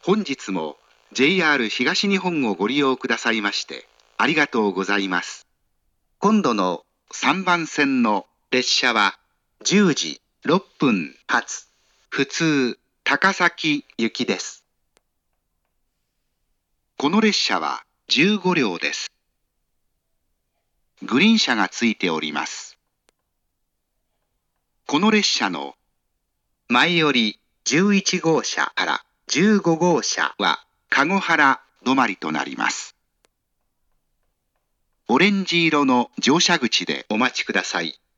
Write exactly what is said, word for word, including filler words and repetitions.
本日も ジェイアール 東日本をご利用くださいましてありがとうございます。今度のさんばん線の列車はじゅうじろっぷん発普通高崎行きです。この列車はじゅうごりょうです。グリーン車がついております。この列車の前よりじゅういちごうしゃからじゅうごごうしゃは籠原止まりとなります。オレンジ色の乗車口でお待ちください。